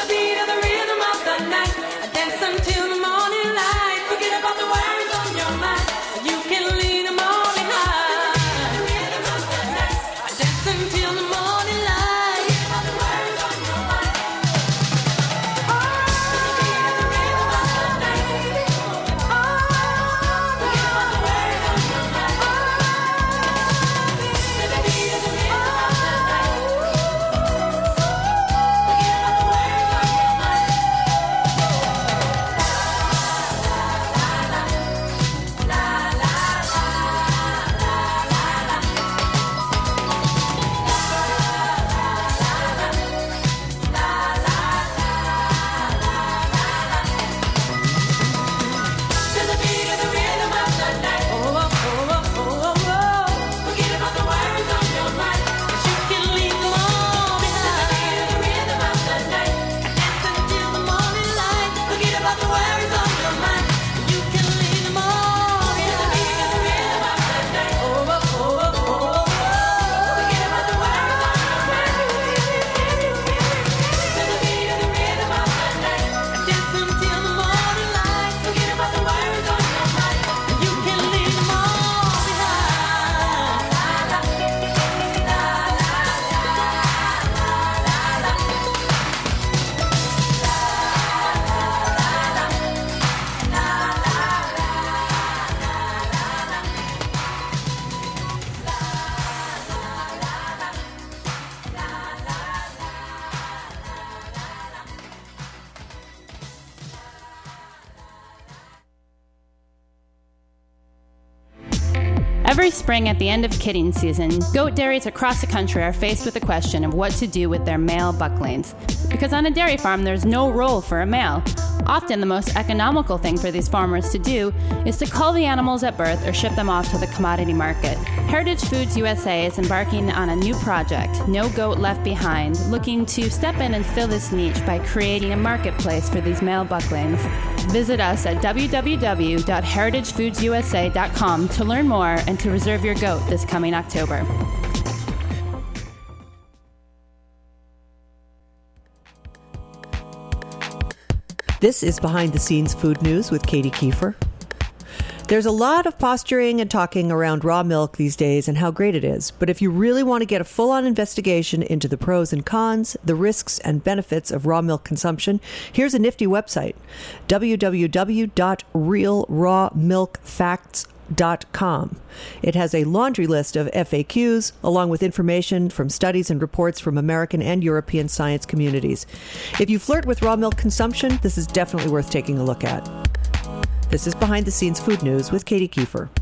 beat of the rhythm of the night. I dance until the morning light. Forget about the worries on your mind. You can leave them all behind. I dance until the morning light. Forget about the worries on your mind. Oh, to the beat of the rhythm of the night. Oh, forget about the worries on your mind. Oh, to the beat of the rhythm of the night. To the beat of the rhythm of the night. Oh, oh, oh, oh, oh, oh. Forget about the worries on your mind. 'Cause you can leave them all behind. To the beat of the rhythm of the night. Dance until the morning light. Forget about the worries on your mind. You can leave them all behind. To the beat of the rhythm of the night. Oh, oh, oh, oh, oh, oh. Forget about the worries on your mind. To the beat of the rhythm of the night. Dance until the morning light. Forget about the worries on your mind. You can leave them all behind. Every spring at the end of kidding season, goat dairies across the country are faced with the question of what to do with their male bucklings. Because on a dairy farm, there's no role for a male. Often the most economical thing for these farmers to do is to cull the animals at birth or ship them off to the commodity market. Heritage Foods USA is embarking on a new project, No Goat Left Behind, looking to step in and fill this niche by creating a marketplace for these male bucklings. Visit us at www.heritagefoodsusa.com to learn more and to reserve your goat this coming October. This is Behind the Scenes Food News with Katie Kiefer. There's a lot of posturing and talking around raw milk these days and how great it is. But if you really want to get a full-on investigation into the pros and cons, the risks and benefits of raw milk consumption, here's a nifty website, www.realrawmilkfacts.com. It has a laundry list of FAQs, along with information from studies and reports from American and European science communities. If you flirt with raw milk consumption, this is definitely worth taking a look at. This is Behind the Scenes Food News with Katie Kiefer.